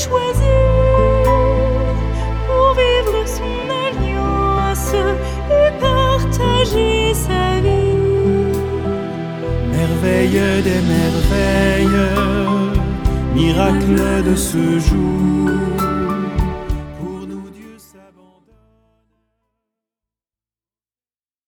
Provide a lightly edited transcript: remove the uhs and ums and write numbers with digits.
choisi pour vivre son alliance et partager sa vie. Merveille des merveilles, miracle de ce jour,